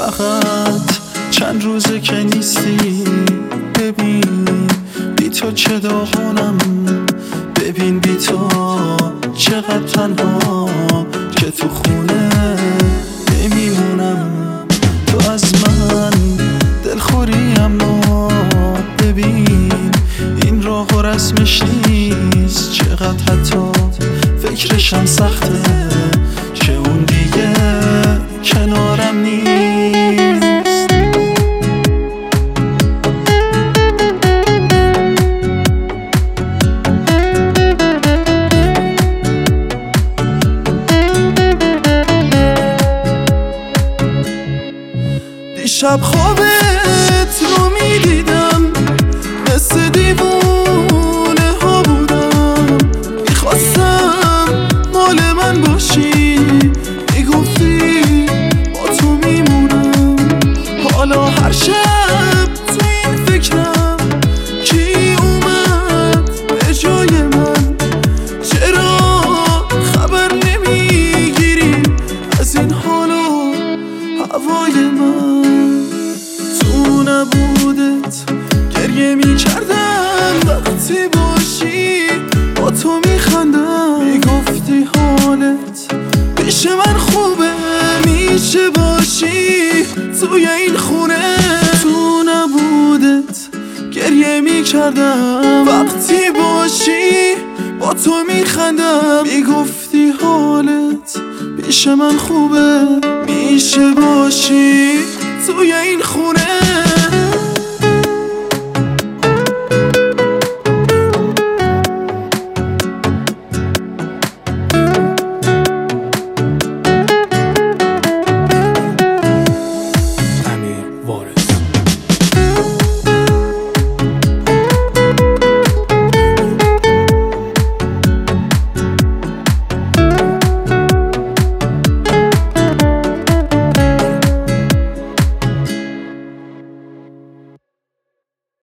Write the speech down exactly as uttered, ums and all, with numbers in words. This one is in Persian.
فقط چند روزه که نیستی. ببین بی تو چه داغونم، ببین بی تو چقدر تنها که تو خونه نمیمونم. تو از من دلخوری اما ببین این راه و رسمش نیست. چقدر حتی فکرشم سخته که اون دیگه کنارم نیست. دیشب خوابت رو میدیدم، مثل دیوونه ها بودم. میخواستم مال من باشی، میگفتی با تو میمونم. حالا هر شب تو این فکرم کی اومد به جای من. چرا خبر نمیگیری از این حال و هوای من؟ تو نبودت گریه میکردم، وقتی باشی با تو میخندم. میگفتی حالت پیش من خوبه، میشه باشی توی این خونه. تو نبودت گریه میکردم، وقتی باشی با تو میخندم. میگفتی حالت پیش من خوبه، میشه باشی توی این خونه.